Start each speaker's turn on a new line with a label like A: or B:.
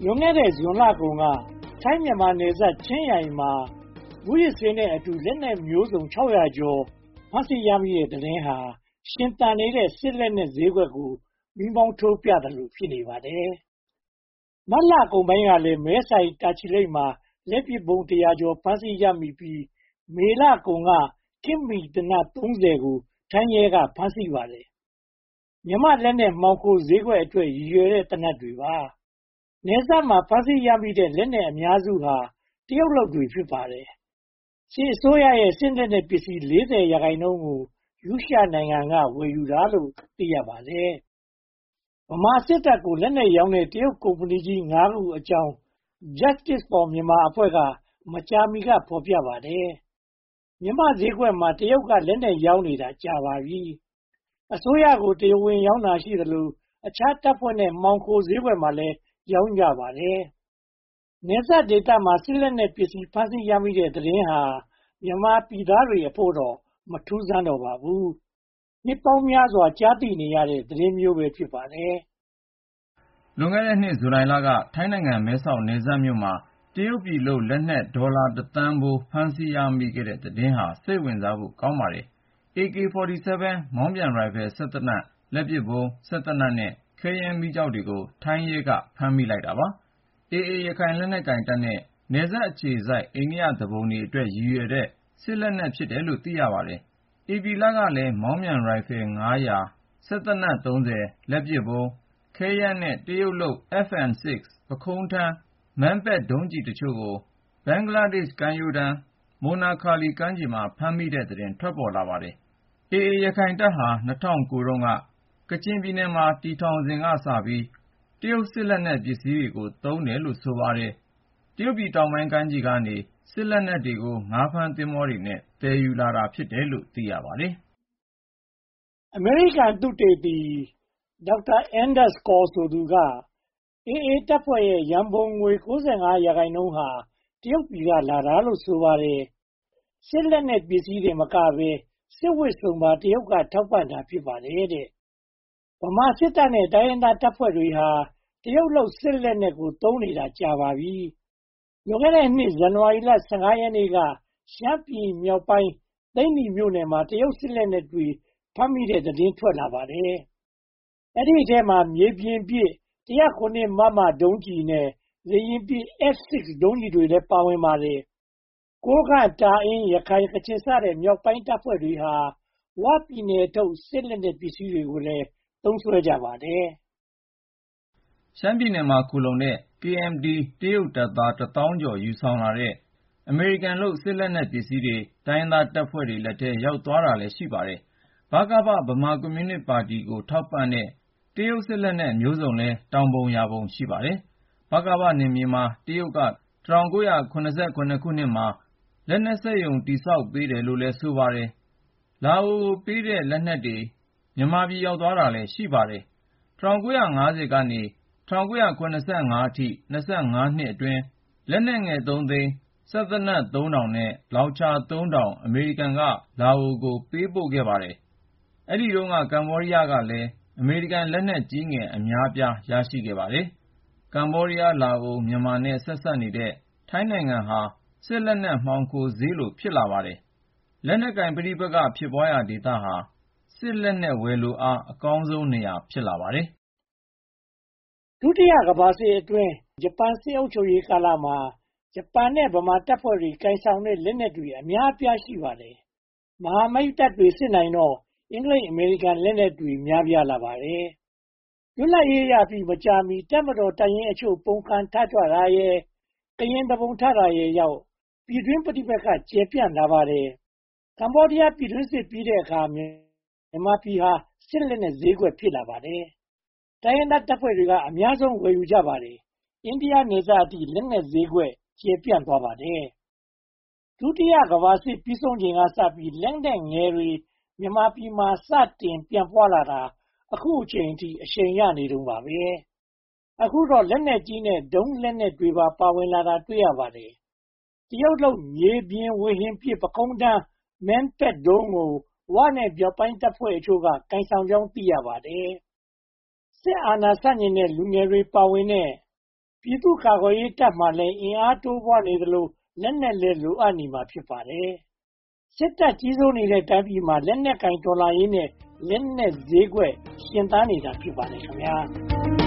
A: လွန်ခဲ့တဲ့ဇွန်လကုန်ကထိုင်းမြန်မာနယ်စပ်ချင်းရိုင်မှာမူးယစ်ဆေးနဲ့အတူလက်နက်မျိုးစုံ600ကျော်ဖမ်းဆီးရမိတဲ့သတင်းဟာရှင်သန်နေတဲ့စစ်လက်နက်ဈေးကွက်ကိုမီးမောင်းထိုးပြသလိုဖြစ်နေပါတယ်။မတ်လကုန်ပိုင်းကလည်းမဲဆိုင်တာချီလိတ်မှာလက်ပစ်ဗုံး100ကျော်ဖမ်းဆီးရမိပြီးမေလကုန်ကခေတ်မီသေနတ်30ကိုထိုင်းရဲကဖမ်းဆီးပါတယ်။မြန်မာလက်နက်မှောင်ခိုဈေးကွက်အတွက်ရည်ရွယ်တဲ့သေနတ်တွေပါ။နယ်စပ်မှာဖမ်းဆီးရမိတဲ့လက်နက်အများစုဟာတရုတ်လုပ်တွေဖြစ်ပါတယ်။စစ်အစိုးရရဲ့စစ်လက်နက်ပစ္စည်း40%ကိုရုရှားနိုင်ငံကဝယ်ယူတာလို့သိရပါတယ်။ဗမာစစ်တပ်ကိုလက်နက်ရောင်းတဲ့တရုတ်ကုမ္ပဏီကြီး5ခုအကြောင်း Justice for Myanmar အဖွဲ့ကမကြာမီကဖော်ပြပါတယ်။မြန်မာဈေးကွက်မှာတရုတ်ကလက်နက်ရောင်းနေတာကြာပါပြီ။အစိုးရကိုတရားဝင်ရောင်းတာရှိသလိုအခြားတပ်ဖွဲ့နဲ့မှောင်ခိုဈေးကွက်မှာလည်းရောင်းကြပါတယ်။နယ်စပ်ဒေသမှာစစ်လက်နက်ပစ္စည်းဖမ်းဆီးရမိတဲ့သတင်းဟာမြန်မာပြည်သားတွေအဖို့တော့မထူးဆန်းတော့ပါဘူး။နှစ်ပေါင်းများစွာကြားသိနေရတဲ့သတင်းမျိုးပဲဖြစ်ပါတယ်
B: ။လွန်ခဲ့တဲ့နှစ်ဇူလိုင်လကထိုင်းနိုင်ငံမဲဆောက်နယ်စပ်မြို့မှာတရုတ်ပြည်လုပ်လက်နက်ဒေါ်လာ1 သန်းဖိုးဖမ်းဆီးရမိခဲ့တဲ့သတင်းဟာစိတ်ဝင်စားဖို့ကောင်းပါတယ်။ AK47 မောင်းပြန်ရိုင်ဖယ်စက်သေနတ်လက်ပစ်ဗုံးစက်သေနတ်နဲ့ခဲယမ်းမီးကျောက်တွေကိုထိုင်းရဲကဖမ်းမိလိုက်တာပါ။ AA ရခိုင်လက်နက်ကိုင်တပ်နဲ့နယ်စပ်အခြေစိုက်အိန္ဒိယသူပုန်တွေအတွက်ရည်ရွယ်တဲ့စစ်လက်နက်ဖြစ်တယ်လို့သိရပါတယ်။ ဧပြီလကလည်းမောင်းပြန်ရိုင်ဖယ်500စက်သေနတ်30လက်ပစ်ဗုံးခဲယမ်းနဲ့တရုတ်လုပ် FN-6 ပုခုံးထမ်းMadpad ဒုံးကျည်တချို့ကိုဘင်္ဂလားဒေ့ရှ်ကမ်းရိုးတန်းမိုနာခါလီကမ်းခြေမှာဖမ်းမိတဲ့သတင်းထွက်ပေါ်လာပါတယ်။ AA ရခိုင်တပ်ဟာ2009တုန်းကကချင်ပြည်နယ်မှာတည်ထောင်စဉ်ကစပြီးတရုတ်စစ်လက်နက်ပစ္စည်းတွေကိုသုံးတယ်လို့ဆိုပါတယ်။ တရုတ်ပြည်တောင်ပိုင်းကမ်းခြေကနေစစ်လက်နက်တွေကိုငါးဖမ်းသင်္ဘောတွေနဲ့သယ်ယူလာတာဖြစ်တယ်လို့သိရပါတယ်
A: ။အမေရိကန်သုတေသီ Dr. Anders Corr ဆိုသူက AA တပ်ဖွဲ့ရဲ့ရန်ပုံငွေ 95% ဟာတရုတ်ပြည်ကလာတာလို့ဆိုပါတယ်။စစ်လက်နက်ပစ္စည်းတွေမကဘဲစစ်ဝတ်စုံပါတရုတ်ကထောက်ပံ့တာဖြစ်ပါတယ်တဲ့။ဗမာစစ်တပ်နဲ့တိုင်းရင်းသားတပ်ဖွဲ့တွေဟာတရုတ်လုပ်စစ်လက်နက်ကိုသုံးနေတာကြာပါပြီ။လွန်ခဲ့တဲ့နှစ်ဇန်နဝါရီလ15ရက်နေ့ကရှမ်းပြည်မြောက်ပိုင်းသိန္နီမြို့နယ်မှာတရုတ်စစ်လက်နက်တွေဖမ်းမိတဲ့သတင်းထွက်လာပါတယ်။အဲဒီအထဲမှာမြေပြင်ပစ်109မမဒုံးကျည်နဲ့လေယာဉ်ပစ် F6 ဒုံးကျည်တွေလည်းပါဝင်ပါတယ်။ကိုးကန့်တာအင်းရခိုင်ကချင်စတဲ့မြောက်ပိုင်းတပ်ဖွဲ့တွေဟာဝပြည်နယ်ထုတ်စစ်လက်နက်ပစ္စည်းတွေကိုလည်းသုံးစွဲကြပါတယ်
B: ။ရှမ်းပြည်နယ်မှာခိုလှုံတဲ့ KND တရုတ်တပ်သား1000ကျော်ယူဆောင်လာတဲ့အမေရိကန်လုပ်စစ်လက်နက်ပစ္စည်းတွေတိုင်းရင်းသားတပ်ဖွဲ့တွေလက်ထဲရောက်သွားတာလည်းရှိပါတယ်။ ဗကပ ဗမာကွန်မြူနစ်ပါတီကိုထောက်ပံ့တဲ့တရုတ်စစ်လက်နက်မျိုးစုံလည်းတောင်ပုံရာပုံရှိပါတယ်။ ဗကပနယ်မြေမှာတရုတ်က1977ခုနှစ်မှာလက်နက်စက်ရုံတည်ဆောက်ပေးတယ်လို့လည်းဆိုပါတယ်။ လာအိုကိုပေးတဲ့လက်နက်တွေမြန်မာပြည်ရောက်သွားတာလည်းရှိပါတယ်။ 1950ကနေ 1975အထိ25နှစ်အတွင်းလက်နက်ငယ်3သိန်းစက်သေနတ်3000နဲ့လောင်ချာ3000အမေရိကန်ကလာအိုကိုပေးပို့ခဲ့ပါတယ်။ အဲဒီတုန်းကကမ္ဘောဒီးယားကလည်းအမေရိကန်လက်နက်ကြီးငယ်အများအပြားရရှိခဲ့ပါတယ်။ ကမ္ဘောဒီးယားလာအိုမြန်မာနဲ့ဆက်စပ်နေတဲ့ထိုင်းနိုင်ငံဟာစစ်လက်နက်မှောင်ခိုဈေးလိုဖြစ်လာပါတယ်။ လက်နက်ကိုင်ပဋိပက္ခဖြစ်ပွားရာဒေသဟာစစ်လက်နက်ဝယ်လိုအားအကောင်းဆုံးနေရာဖြစ်လာပါတယ်
A: ။ဒုတိယကမ္ဘာစစ်အတွင်းဂျပန်စစ်အုပ်ချုပ်ရေးကာလမှာဂျပန်နဲ့ဗမာတပ်ဖွဲ့တွေကိုင်ဆောင်တဲ့လက်နက်တွေအများအပြားရှိပါတယ်။မဟာမိတ်တပ်တွေစစ်နိုင်တော့အင်္ဂလိပ်အမေရိကန်လက်နက်တွေများပြားလာပါတယ်။လွတ်လပ်ရေးရပြီးမကြာမီတပ်မတော်တပ်ရင်းအချို့ပုန်ကန်ထကြွတာရယ်ကရင်တပုံထတာရယ်ကြောင့်ပြည်တွင်းပဋိပက္ခကျယ်ပြန့်လာပါတယ်။ကမ္ဘောဒီးယားပြည်တွင်းစစ်ပြီးတဲ့အခါမြန်မာပြည်ဟာစစ်လက်နက်ဈေးကွက်ဖြစ်လာပါတယ်။တိုင်းရင်းသားတပ်ဖွဲ့တွေကအများဆုံးဝယ်ယူကြပါတယ်။အိန္ဒိယနယ်စပ်အထိလက်နက်ဈေးကွက်ကျယ်ပြန့်သွားပါတယ်။ဒုတိယကမ္ဘာစစ်ပြီးဆုံးချိန်ကစပြီးလက်နက်ငယ်တွေမြန်မာပြည်မှာစတင်ပြန့်ပွားလာတာအခုအချိန်အထိအရှိန်ရနေတုန်းပါပဲ။အခုတော့လက်နက်ကြီးနဲ့ဒုံးလက်နက်တွေပါဝင်လာတာတွေ့ရပါတယ်။တရုတ်လုပ်မြေပြင်ဝေဟင်ပစ်ပုခုံးထမ်းMadpadဒုံးကိုဝနဲ့မြောက်ပိုင်းတပ်ဖွဲ့အချို့ကကိုင်ဆောင်ကြောင်းသိရပါတယ်။စစ်အာဏာဆန့်ကျင်တဲ့လူငယ်တွေပါဝင်တဲ့ပြည်သူ့ကာကွယ်ရေးတပ်မှလည်းအင်အားတိုးပွားနေသလိုလက်နက်လည်းလိုအပ်နေမှာဖြစ်ပါတယ်။စစ်တပ်ကြီးစိုးနေတဲ့တိုင်းပြည်မှာလက်နက်ကိုင်တော်လှန်ရေးနဲ့လက်နက်ဈေးကွက်ရှင်သန်နေတာဖြစ်ပါတယ်ခင်ဗျာ။